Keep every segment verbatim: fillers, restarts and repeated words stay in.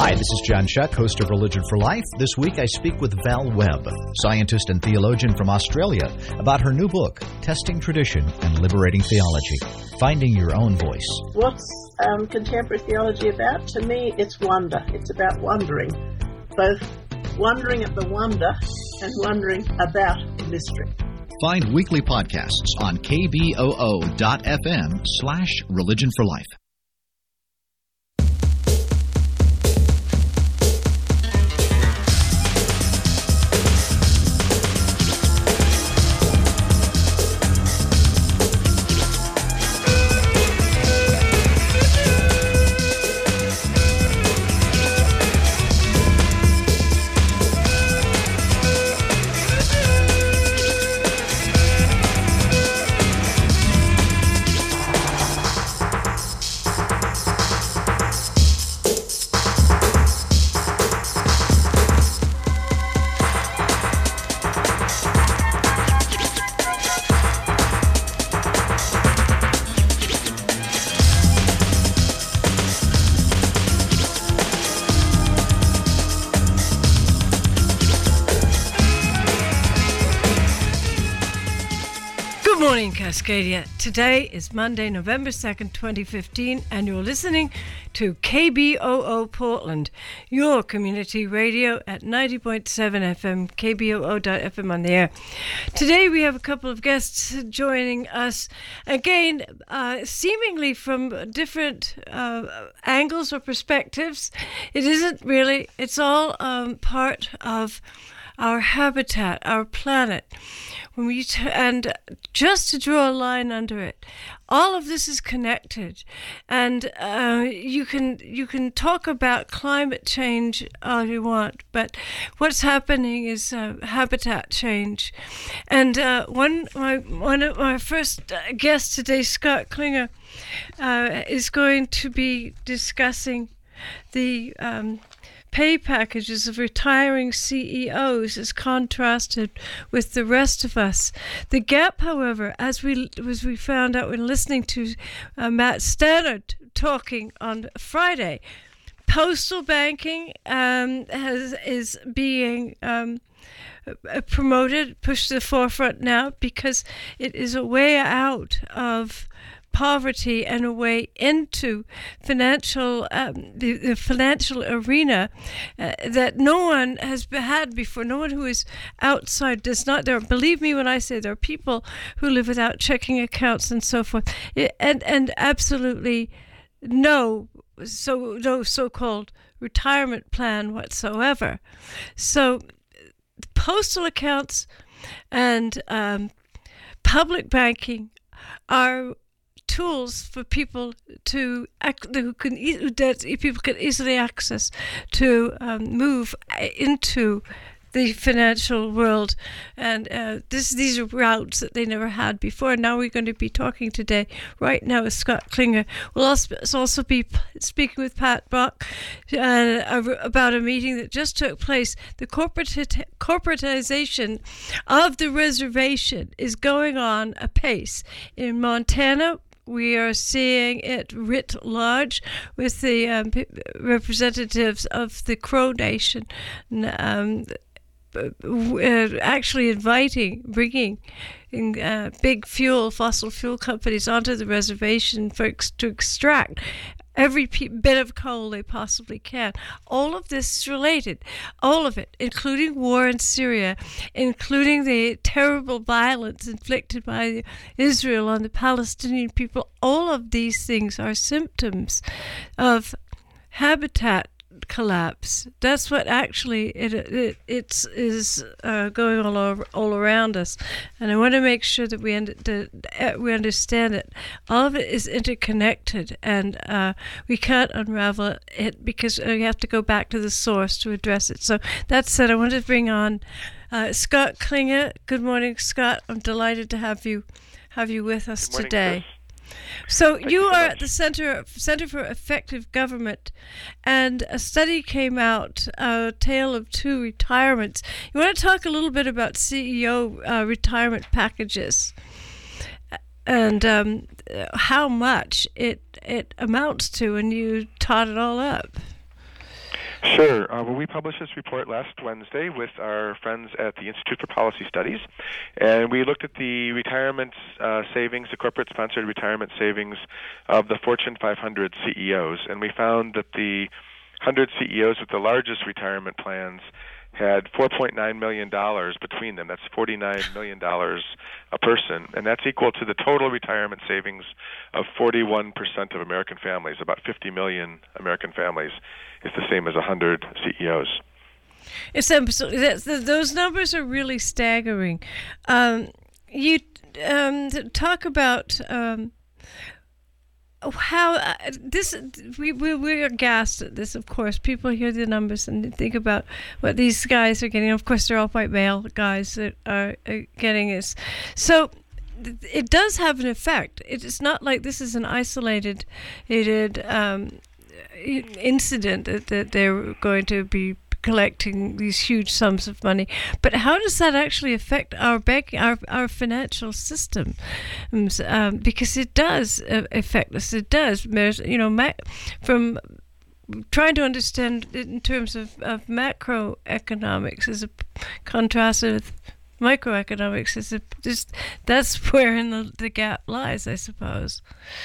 Hi, this is John Shuck, host of Religion for Life. This week I speak with Val Webb, scientist and theologian from Australia, about her new book, Testing Tradition and Liberating Theology, Finding Your Own Voice. What's um, contemporary theology about? To me, it's wonder. It's about wondering, both wondering at the wonder and wondering about the mystery. Find weekly podcasts on kboo.fm slash Religion for Life. Cascadia. Today is Monday, November second, twenty fifteen, and you're listening to K B O O Portland, your community radio at ninety point seven F M, K B O O dot F M on the air. Today we have a couple of guests joining us, again, uh, seemingly from different uh, angles or perspectives. It isn't really, it's all um, part of our habitat, our planet. When we t- and just to draw a line under it, all of this is connected, and uh, you can you can talk about climate change all you want, but what's happening is uh, habitat change. And uh, one my one of my first guests today, Scott Klinger, uh, is going to be discussing the Um, pay packages of retiring C E Os as contrasted with the rest of us. The gap, however, as we as we found out when listening to uh, Matt Stannard talking on Friday, postal banking um, has is being um, promoted, pushed to the forefront now because it is a way out of poverty and a way into financial um, the, the financial arena uh, that no one has had before. No one who is outside does not. There, believe me when I say there are people who live without checking accounts and so forth, it, and and absolutely no so no so-called retirement plan whatsoever. So postal accounts and um, public banking are tools for people to who can that people can easily access to um, move into the financial world, and uh, this these are routes that they never had before. Now we're going to be talking today, right now, with Scott Klinger. We'll also, also be speaking with Pat Brock uh, about a meeting that just took place. The corporate corporatization of the reservation is going on apace in Montana. We are seeing it writ large with the um, representatives of the Crow Nation um, uh, actually inviting, bringing uh, big fuel, fossil fuel companies onto the reservation for ex- to extract every p- bit of coal they possibly can. All of this is related, all of it, including war in Syria, including the terrible violence inflicted by Israel on the Palestinian people. All of these things are symptoms of habitat collapse. That's what actually it, it it's is uh, going all over, all around us, and I want to make sure that we under, that we understand it. All of it is interconnected, and uh, we can't unravel it because we have to go back to the source to address it. So that said, I want to bring on uh, Scott Klinger. Good morning, Scott. I'm delighted to have you have you with us Good morning, today. Chris. So Thank you you so are much. at the Center Center for Effective Government, and a study came out, a tale of two retirements. You want to talk a little bit about C E O uh, retirement packages and um, how much it it amounts to, and you tot it all up. Sure. Uh, well, we published this report last Wednesday with our friends at the Institute for Policy Studies, and we looked at the retirement uh, savings, the corporate-sponsored retirement savings of the Fortune five hundred C E Os, and we found that the one hundred C E Os with the largest retirement plans had four point nine million dollars between them. That's forty-nine million dollars a person, and that's equal to the total retirement savings of forty-one percent of American families. About fifty million American families is the same as one hundred C E Os. It's absolutely, that's, those numbers are really staggering. Um, you um, talk about um, how uh, this, we, we, we're aghast at this, of course. People hear the numbers and think about what these guys are getting. Of course, they're all white male guys that are, are getting this. So it does have an effect. It's not like this is an isolated it, um, incident that, that they're going to be collecting these huge sums of money, but how does that actually affect our bank, our our financial system? Um, because it does affect us. It does. You know, from trying to understand it in terms of, of macroeconomics as a contrast with microeconomics, is a, just that's where in the, the gap lies, I suppose.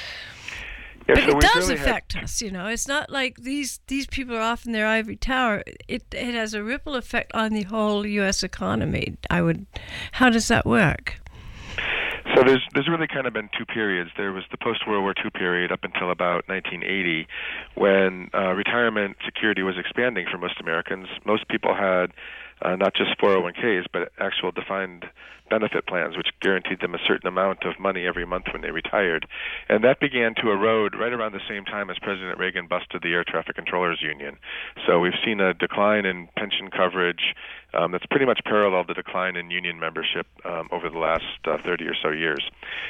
Yeah, but so it does really affect had... us, you know. It's not like these these people are off in their ivory tower. It it has a ripple effect on the whole U S economy. I would. How does that work? So there's there's really kind of been two periods. There was the post-World War Two period up until about nineteen eighty, when uh, retirement security was expanding for most Americans. Most people had uh, not just four oh one k's, but actual defined benefit plans, which guaranteed them a certain amount of money every month when they retired. And that began to erode right around the same time as President Reagan busted the Air Traffic Controllers Union. So we've seen a decline in pension coverage um, that's pretty much paralleled the decline in union membership um, over the last uh, thirty or so years.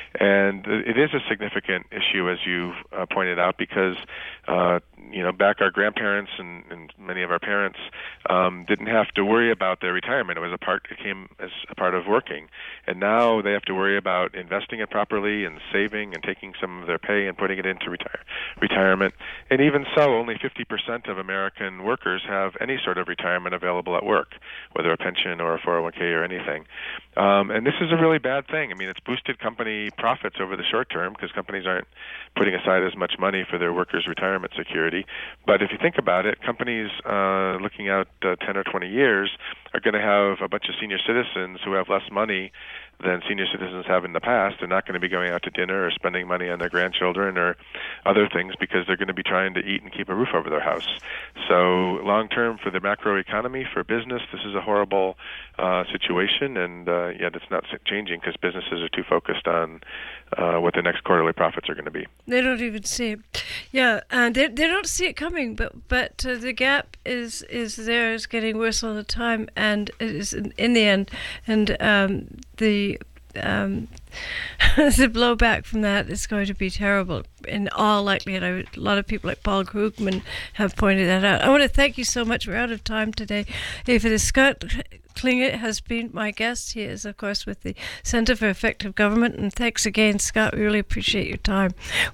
And it is a significant issue, as you uh, pointed out, because uh, you know, back our grandparents and, and many of our parents um, didn't have to worry about their retirement. It was a part, it came as a part of working. And now they have to worry about investing it properly and saving and taking some of their pay and putting it into retire, retirement. And even so, only fifty percent of American workers have any sort of retirement available at work, whether a pension or a four oh one k or anything. Um, and this is a really bad thing. I mean, it's boosted company profits over the short term because companies aren't putting aside as much money for their workers' retirement security. But if you think about it, companies uh, looking out uh, ten or twenty years are going to have a bunch of senior citizens who have less money than senior citizens have in the past. They're not going to be going out to dinner or spending money on their grandchildren or other things because they're going to be trying to eat and keep a roof over their house. So long term for the macroeconomy, for business, this is a horrible uh, situation, and uh, yet it's not changing because businesses are too focused on uh, what the next quarterly profits are going to be. They don't even see it. Yeah, and they they don't see it coming, but but uh, the gap is is there, is getting worse all the time, and it is in, in the end, and um, the Um, the blowback from that is going to be terrible in all likelihood. I, a lot of people like Paul Krugman have pointed that out. I want to thank you so much. We're out of time today. If it is Scott Klingit has been my guest. He is, of course, with the Center for Effective Government. And thanks again, Scott. We really appreciate your time.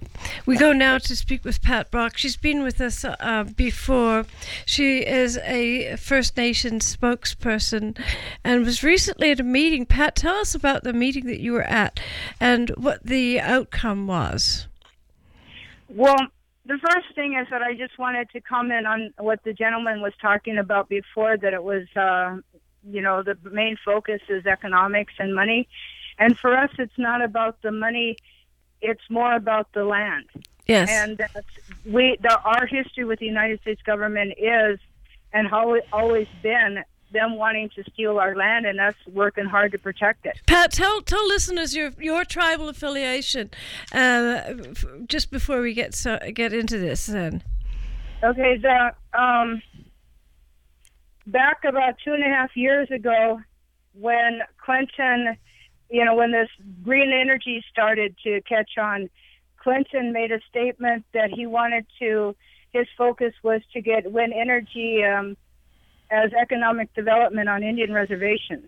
We go now to speak with Pat Brock. She's been with us uh, before. She is a First Nations spokesperson and was recently at a meeting. Pat, tell us about the meeting that you were at and what the outcome was. Well, the first thing is that I just wanted to comment on what the gentleman was talking about before, that it was, uh, you know, the main focus is economics and money. And for us, it's not about the money. It's more about the land. Yes. And uh, we, the, our history with the United States government is, and how it always been, them wanting to steal our land and us working hard to protect it. Pat, tell tell listeners your your tribal affiliation uh, f- just before we get so, get into this then. Okay, the, um, back about two and a half years ago when Clinton, you know, when this green energy started to catch on, Clinton made a statement that he wanted to, his focus was to get wind energy um, as economic development on Indian reservations.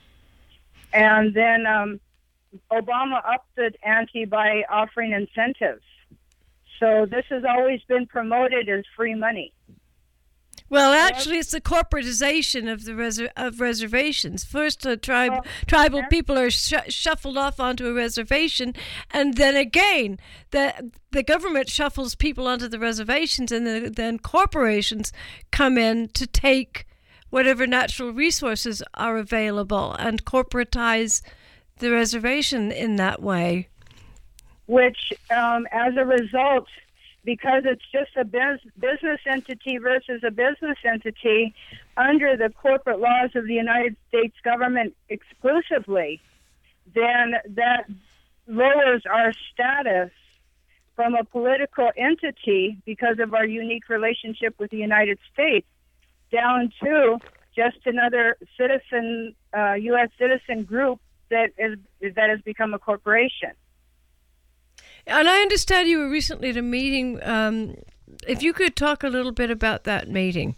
And then um, Obama upped the ante by offering incentives. So this has always been promoted as free money. Well, actually, it's the corporatization of the reser- of reservations. First, the tribe, Oh, tribal yeah. people are sh- shuffled off onto a reservation, and then again, the the government shuffles people onto the reservations, and then, then corporations come in to take whatever natural resources are available and corporatize the reservation in that way. Which, um, as a result, because it's just a bus- business entity versus a business entity under the corporate laws of the United States government exclusively, then that lowers our status from a political entity because of our unique relationship with the United States down to just another citizen, uh, U S citizen group that is that has become a corporation. And I understand you were recently at a meeting. Um, if you could talk a little bit about that meeting.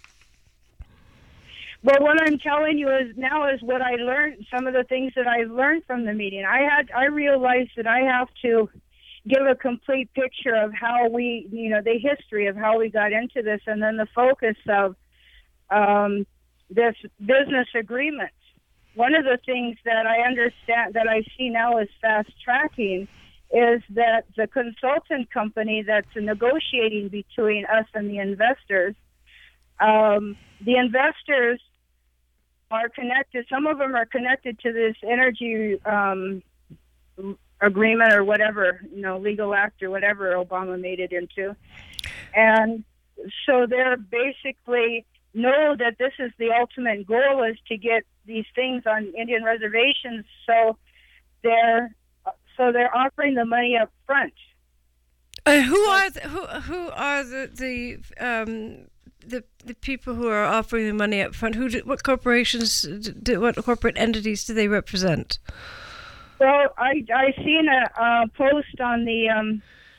Well, what I'm telling you is now is what I learned. Some of the things that I learned from the meeting. I had I realized that I have to give a complete picture of how we, you know, the history of how we got into this, and then the focus of um, this business agreement. One of the things that I understand that I see now as fast tracking is that the consultant company that's negotiating between us and the investors, um, the investors are connected. Some of them are connected to this energy um, agreement or whatever, you know, legal act or whatever Obama made it into. And so they're basically know that this is the ultimate goal, is to get these things on Indian reservations. So they're So they're offering the money up front. Uh, who are the, who who are the the um the the people who are offering the money up front? Who do, what corporations do, what corporate entities do they represent? Well, I I seen a, a post on the um,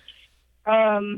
um,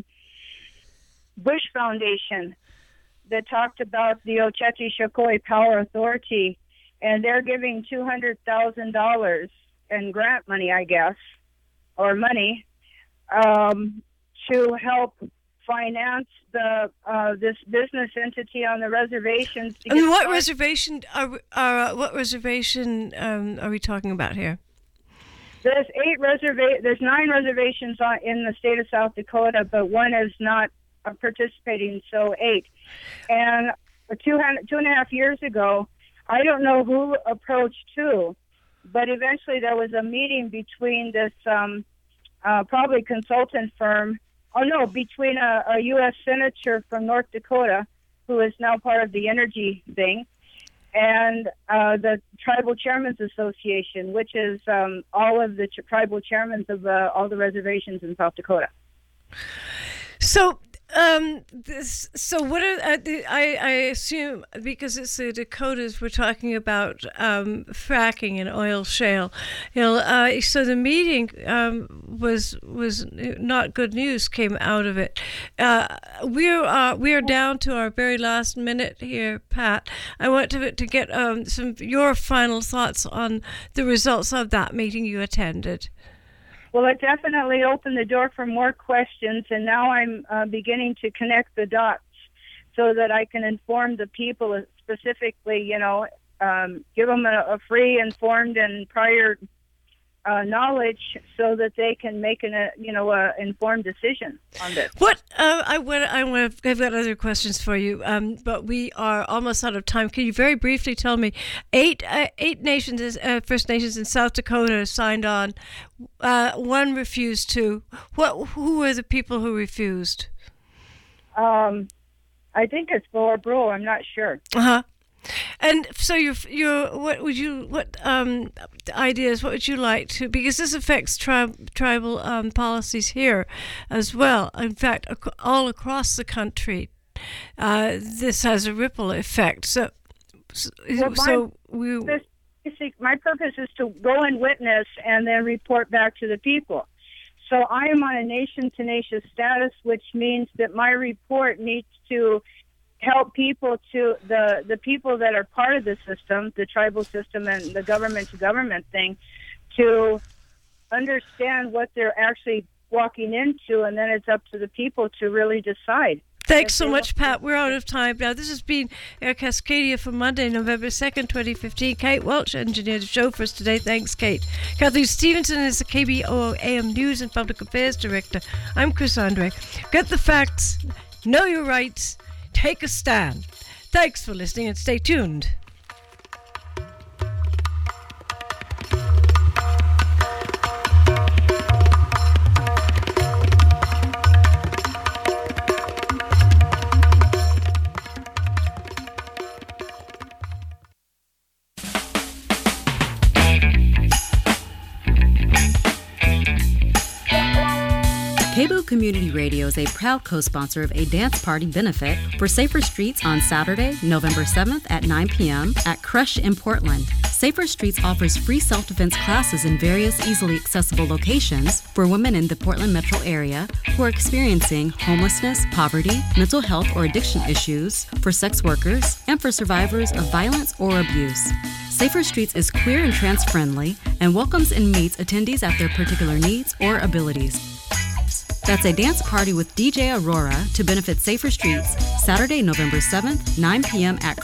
Bush Foundation that talked about the Oceti Sakowin Power Authority, and they're giving two hundred thousand dollars in grant money, I guess, or money, um, to help finance the uh, this business entity on the reservations. And what reservation are are what reservation um, are we talking about here? There's eight reserva- There's nine reservations on, in the state of South Dakota, but one is not uh, participating, so eight. And two hundred, two and a half years ago, I don't know who approached who, but eventually there was a meeting between this um, uh, probably consultant firm, oh no, between a, a U S senator from North Dakota, who is now part of the energy thing, and uh, the Tribal Chairmen's Association, which is um, all of the ch- tribal chairmen of uh, all the reservations in South Dakota. So, um, this, so what are uh, the, I, I assume, because it's the Dakotas, we're talking about um, fracking and oil shale. You know, uh, so the meeting um, was was not good news came out of it. Uh, we're uh, we're down to our very last minute here, Pat. I want to to get um, some your final thoughts on the results of that meeting you attended. Well, it definitely opened the door for more questions, and now I'm uh, beginning to connect the dots so that I can inform the people specifically, you know, um, give them a, a free, informed, and prior uh, knowledge so that they can make an, a, you know, a informed decision on this. What uh, I want, I want, I've got other questions for you, um, but we are almost out of time. Can you very briefly tell me, eight uh, eight nations, uh, First Nations in South Dakota signed on, uh, one refused to. What? Who were the people who refused? Um, I think it's Boer Bro. I'm not sure. Uh huh. And so you you what would you what um ideas what would you like to, because this affects tri- tribal um, policies here as well. In fact, ac- all across the country, uh, this has a ripple effect. So so, Well, my, so we this, basic, my purpose is to go and witness and then report back to the people. So I am on a nation-to-nation status, which means that my report needs to help people to the the people that are part of the system, the tribal system and the government to government thing, to understand what they're actually walking into, and then it's up to the people to really decide. Thanks so much, Pat. We're out of time now. This has been Air Cascadia for Monday, November second, twenty fifteen. Kate Welch engineered the show for us today. Thanks, Kate. Kathleen Stevenson is the K B O O A M News and Public Affairs Director. I'm Chris Andre. Get the facts, know your rights, take a stand. Thanks for listening and stay tuned. K B O O Community Radio is a proud co-sponsor of a dance party benefit for Safer Streets on Saturday, November seventh at nine p.m. at Crush in Portland. Safer Streets offers free self-defense classes in various easily accessible locations for women in the Portland metro area who are experiencing homelessness, poverty, mental health or addiction issues, for sex workers, and for survivors of violence or abuse. Safer Streets is queer and trans-friendly and welcomes and meets attendees at their particular needs or abilities. That's a dance party with D J Aurora to benefit Safer Streets, Saturday, November seventh, nine p.m. at